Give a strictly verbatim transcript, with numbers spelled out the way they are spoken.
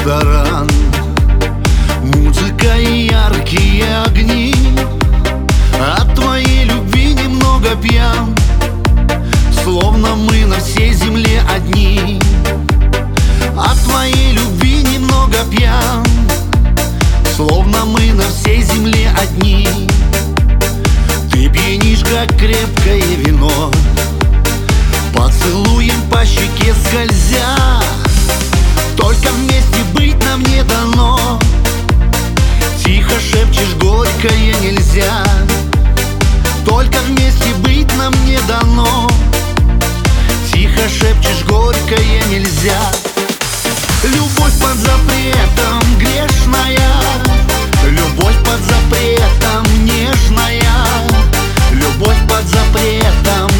ресторан, музыка и яркие огни. От твоей любви немного пьян, словно мы на всей земле одни. От твоей любви немного пьян, словно мы на всей земле одни. Ты пьянишь, как крепкое вино, поцелуем по щеке скользя. Только вместе быть нам не дано, тихо шепчешь, горькое нельзя. Только вместе быть нам не дано, тихо шепчешь, горькое нельзя. Любовь под запретом грешная, любовь под запретом нежная, любовь под запретом